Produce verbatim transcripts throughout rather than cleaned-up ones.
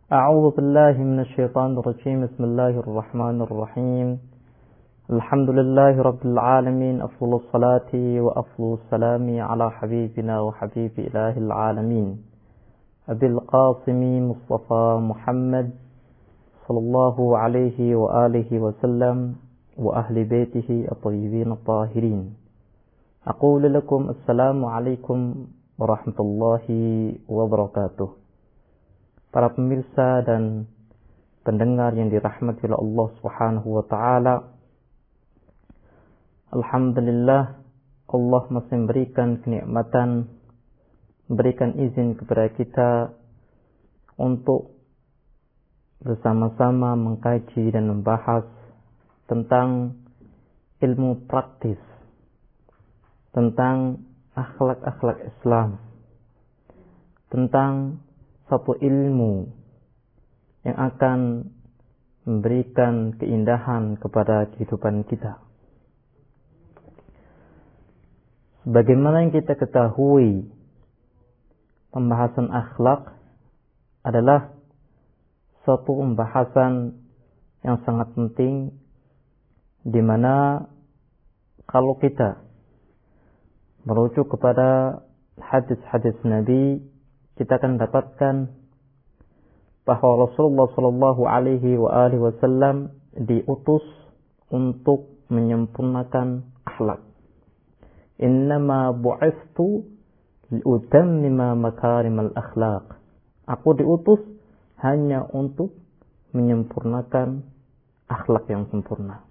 أعوذ بالله من الشيطان الرجيم بسم الله الرحمن الرحيم الحمد لله رب العالمين أفضل الصلاة وأفضل السلام على حبيبنا وحبيب إله العالمين أبي القاسم مصطفى محمد صلى الله عليه وآله وسلم وأهل بيته الطيبين الطاهرين أقول لكم السلام عليكم ورحمة الله وبركاته. Para pemirsa dan pendengar yang dirahmati oleh Allah Subhanahu wa taala, alhamdulillah Allah masih memberikan kenikmatan, memberikan izin kepada kita untuk bersama-sama mengkaji dan membahas tentang ilmu praktis, tentang akhlak-akhlak Islam, tentang satu ilmu yang akan memberikan keindahan kepada kehidupan kita. Sebagaimana yang kita ketahui, pembahasan akhlak adalah suatu pembahasan yang sangat penting, di mana kalau kita merujuk kepada hadis-hadis Nabi, kita akan dapatkan bahwa Rasulullah Shallallahu Alaihi Wasallam diutus untuk menyempurnakan akhlak. Innama bu'ithtu liutammima makarimal akhlaq. Aku diutus hanya untuk menyempurnakan akhlak yang sempurna.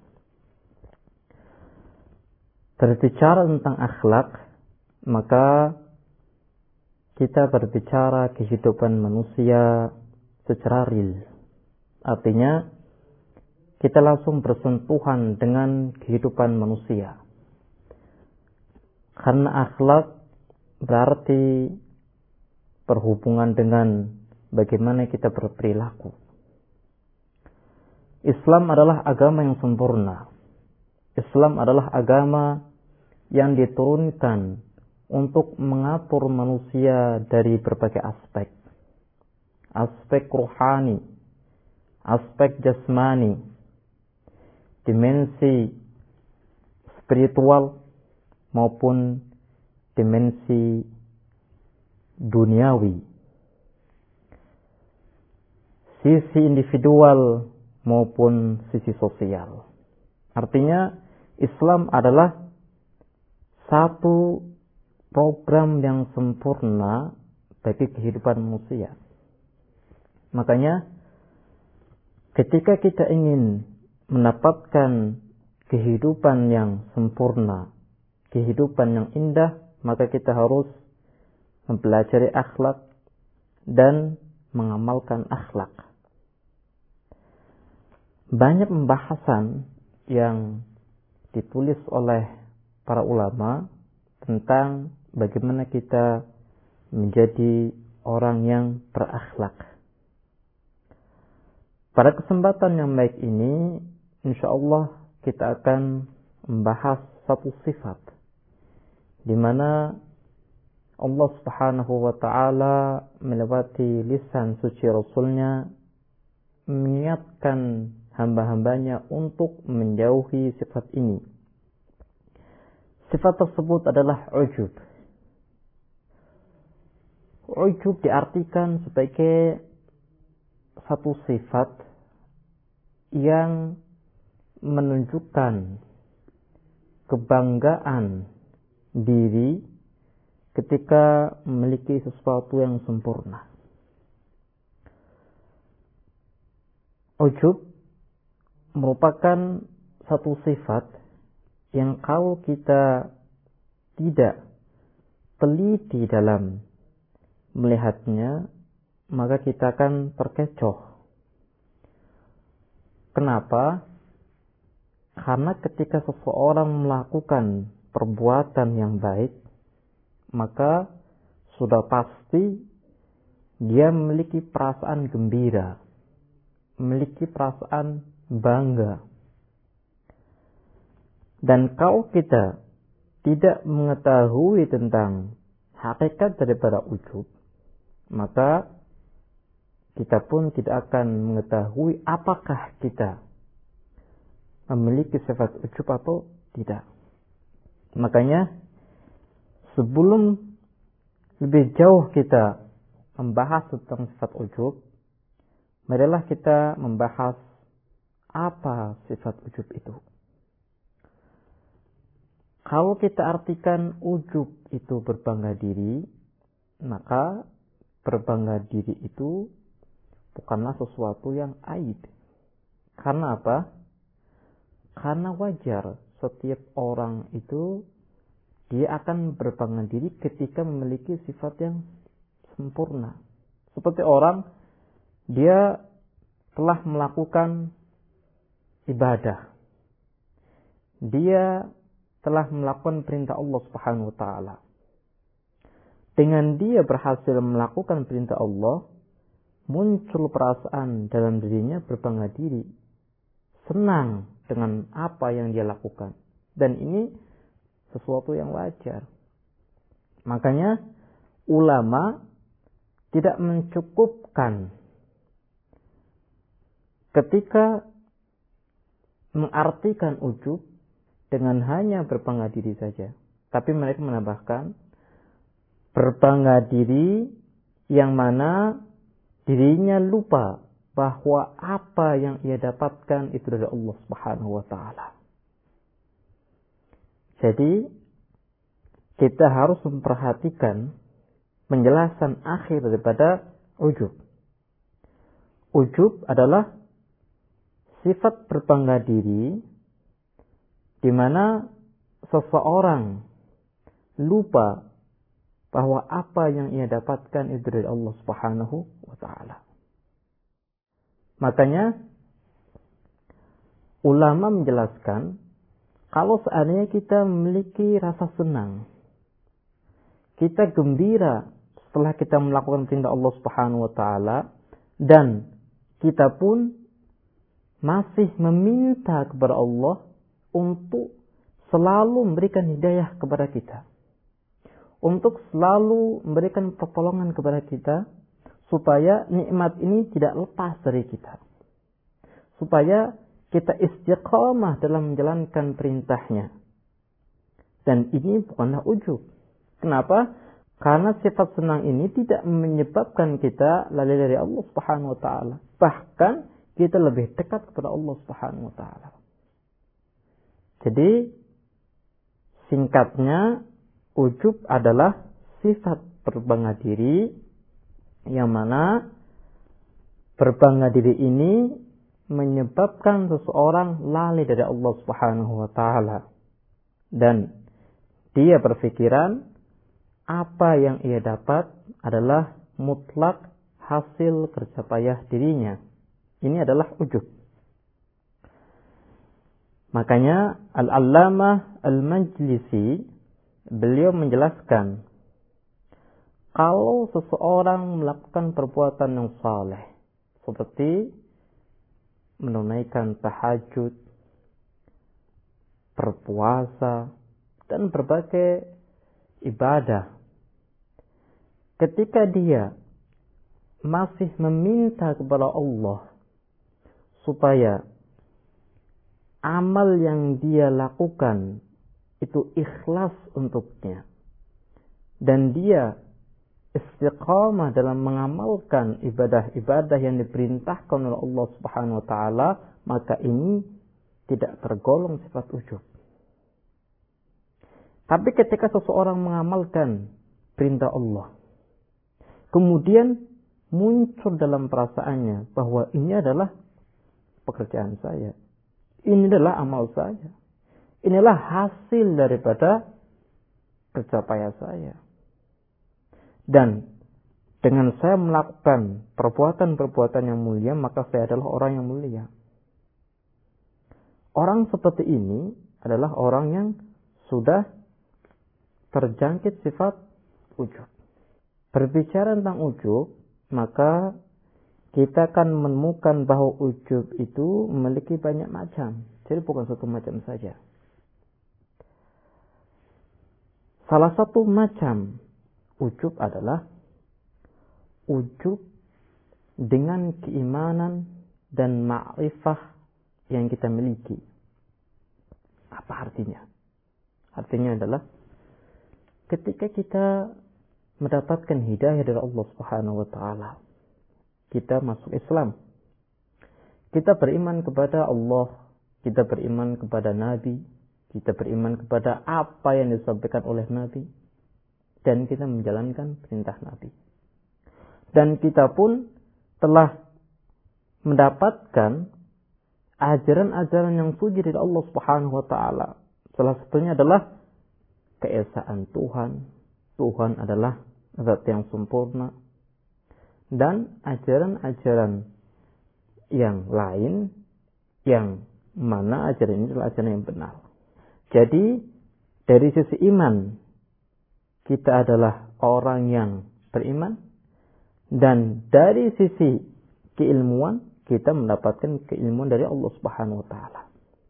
Berbicara tentang akhlak, maka kita berbicara kehidupan manusia secara real. Artinya, kita langsung bersentuhan dengan kehidupan manusia. Karena akhlak berarti berhubungan dengan bagaimana kita berperilaku. Islam adalah agama yang sempurna. Islam adalah agama yang diturunkan untuk mengatur manusia dari berbagai aspek. Aspek rohani, aspek jasmani, dimensi spiritual maupun dimensi duniawi. Sisi individual maupun sisi sosial. Artinya Islam adalah satu program yang sempurna bagi kehidupan manusia. Makanya ketika kita ingin mendapatkan kehidupan yang sempurna, kehidupan yang indah, maka kita harus mempelajari akhlak dan mengamalkan akhlak. Banyak pembahasan yang ditulis oleh para ulama tentang bagaimana kita menjadi orang yang berakhlak. Pada kesempatan yang baik ini, insyaallah kita akan membahas satu sifat di mana Allah Subhanahu wa taala melewati lisan suci Rasulnya mengingatkan hamba-hambanya untuk menjauhi sifat ini. Sifat tersebut adalah ujub. Ujub diartikan sebagai satu sifat yang menunjukkan kebanggaan diri ketika memiliki sesuatu yang sempurna. Ujub merupakan satu sifat yang kalau kita tidak teliti dalam melihatnya, maka kita akan terkecoh. Kenapa? Karena ketika seseorang melakukan perbuatan yang baik, maka sudah pasti dia memiliki perasaan gembira, memiliki perasaan bangga. Dan kalau kita tidak mengetahui tentang hakikat daripada ujub, maka kita pun tidak akan mengetahui apakah kita memiliki sifat ujub atau tidak. Makanya sebelum lebih jauh kita membahas tentang sifat ujub, marilah kita membahas apa sifat ujub itu. Kalau kita artikan ujub itu berbangga diri, maka berbangga diri itu bukanlah sesuatu yang aib. Karena apa? Karena wajar setiap orang itu dia akan berbangga diri ketika memiliki sifat yang sempurna. Seperti orang dia telah melakukan ibadah. Dia telah melakukan perintah Allah Subhanahu wa taala. Dengan dia berhasil melakukan perintah Allah, muncul perasaan dalam dirinya berbangga diri, senang dengan apa yang dia lakukan. Dan ini sesuatu yang wajar. Makanya ulama tidak mencukupkan ketika mengartikan ujub dengan hanya berbangga diri saja. Tapi mereka menambahkan berbangga diri yang mana dirinya lupa bahwa apa yang ia dapatkan itu dari Allah Subhanahu wa taala. Jadi kita harus memperhatikan penjelasan akhir daripada ujub. Ujub adalah sifat berbangga diri di mana seseorang lupa bahwa apa yang ia dapatkan itu dari Allah Subhanahu wa taala. Makanya ulama menjelaskan kalau seandainya kita memiliki rasa senang, kita gembira setelah kita melakukan perintah Allah Subhanahu wa taala, dan kita pun masih meminta kepada Allah untuk selalu memberikan hidayah kepada kita, untuk selalu memberikan pertolongan kepada kita, supaya nikmat ini tidak lepas dari kita, supaya kita istiqamah dalam menjalankan perintahnya. Dan ini bukanlah ujub. Kenapa? Karena sifat senang ini tidak menyebabkan kita lalai dari Allah Subhanahu wa taala. Bahkan kita lebih dekat kepada Allah Subhanahu wa taala. Jadi singkatnya, ujub adalah sifat berbangga diri yang mana berbangga diri ini menyebabkan seseorang lalai dari Allah Subhanahu wa taala, dan dia berpikiran apa yang ia dapat adalah mutlak hasil kerja payah dirinya. Ini adalah ujub. Makanya Al-Allamah Al-Majlisi beliau menjelaskan, kalau seseorang melakukan perbuatan yang saleh seperti menunaikan tahajud, berpuasa, dan berbagai ibadah, ketika dia masih meminta kepada Allah supaya amal yang dia lakukan itu ikhlas untuknya, dan dia istiqamah dalam mengamalkan ibadah-ibadah yang diperintahkan oleh Allah Subhanahu wa taala, maka ini tidak tergolong sifat ujub. Tapi ketika seseorang mengamalkan perintah Allah, kemudian muncul dalam perasaannya bahwa ini adalah pekerjaan saya, ini adalah amal saya, inilah hasil daripada kerja payah saya, dan dengan saya melakukan perbuatan-perbuatan yang mulia, maka saya adalah orang yang mulia. Orang seperti ini adalah orang yang sudah terjangkit sifat ujub. Berbicara tentang ujub, maka kita akan menemukan bahwa ujub itu memiliki banyak macam. Jadi bukan satu macam saja. Salah satu macam ujub adalah ujub dengan keimanan dan ma'rifah yang kita miliki. Apa artinya? Artinya adalah ketika kita mendapatkan hidayah dari Allah Subhanahu wa taala, kita masuk Islam. Kita beriman kepada Allah, kita beriman kepada Nabi, kita beriman kepada apa yang disampaikan oleh Nabi, dan kita menjalankan perintah Nabi. Dan kita pun telah mendapatkan ajaran-ajaran yang suci dari Allah Subhanahu wa taala. Salah satunya adalah keesaan Tuhan. Tuhan adalah zat yang sempurna. Dan ajaran-ajaran yang lain yang mana ajaran ini adalah ajaran yang benar. Jadi dari sisi iman kita adalah orang yang beriman, dan dari sisi keilmuan kita mendapatkan keilmuan dari Allah Subhanahu wa taala.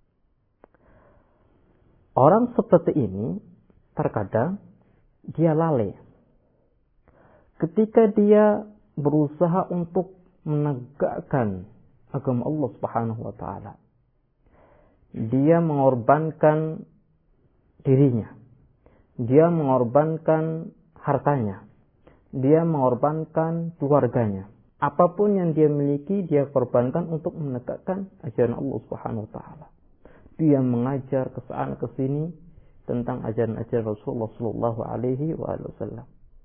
Orang seperti ini terkadang dia lalai. Ketika dia berusaha untuk menegakkan agama Allah Subhanahu wa taala, dia mengorbankan dirinya, dia mengorbankan hartanya, dia mengorbankan keluarganya. Apapun yang dia miliki, dia korbankan untuk menegakkan ajaran Allah Subhanahu wa taala. Dia mengajar ke sana ke sini tentang ajaran-ajaran Rasulullah sallallahu alaihi wasallam.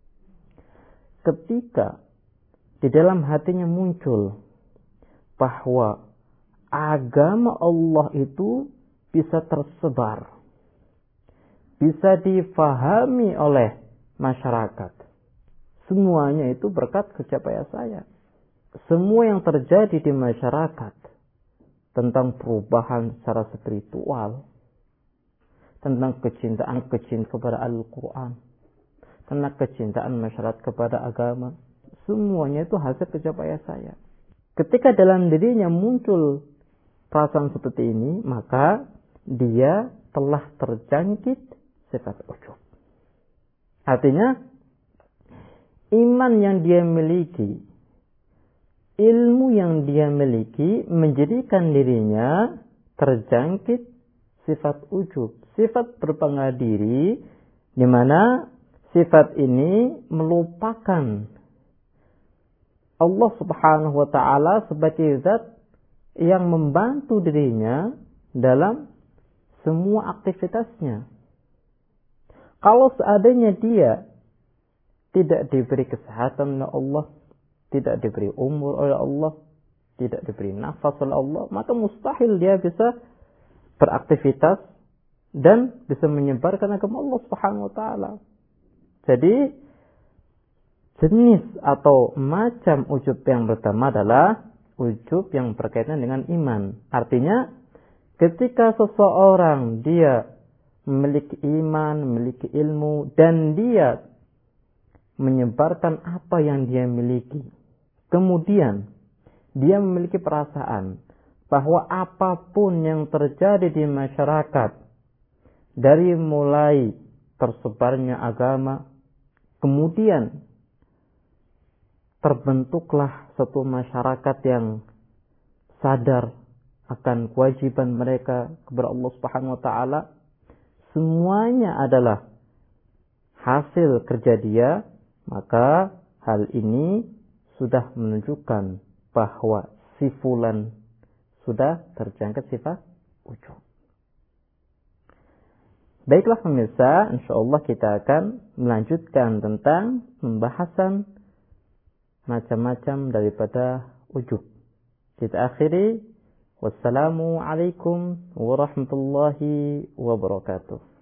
Ketika di dalam hatinya muncul bahwa agama Allah itu bisa tersebar, bisa difahami oleh masyarakat. Semuanya itu berkat kerja payah saya. Semua yang terjadi di masyarakat tentang perubahan secara spiritual, tentang kecintaan-kecintaan kepada Al-Quran, tentang kecintaan masyarakat kepada agama, semuanya itu hasil kerja payah saya. Ketika dalam dirinya muncul perasaan seperti ini, maka dia telah terjangkit sifat ujub. Artinya, iman yang dia miliki, ilmu yang dia miliki menjadikan dirinya terjangkit sifat ujub, sifat berbangga diri, di mana sifat ini melupakan Allah Subhanahu wa taala sebagai zat yang membantu dirinya dalam semua aktivitasnya. Kalau seandainya dia tidak diberi kesehatan oleh Allah, tidak diberi umur oleh Allah, tidak diberi nafas oleh Allah, maka mustahil dia bisa beraktivitas dan bisa menyebarkan agama Allah Subhanahu wa taala. Jadi jenis atau macam ujub yang pertama adalah ujub yang berkaitan dengan iman. Artinya ketika seseorang dia memiliki iman, memiliki ilmu, dan dia menyebarkan apa yang dia miliki, kemudian dia memiliki perasaan bahwa apapun yang terjadi di masyarakat, dari mulai tersebarnya agama, kemudian terbentuklah satu masyarakat yang sadar akan kewajiban mereka kepada Allah Subhanahu wa taala, semuanya adalah hasil kerja dia, maka hal ini sudah menunjukkan bahwa si fulan sudah terjangkit sifat ujub. Baiklah pemirsa, insyaallah kita akan melanjutkan tentang pembahasan macam-macam daripada ujub. Kita akhiri. Wassalamualaikum warahmatullahi wabarakatuh.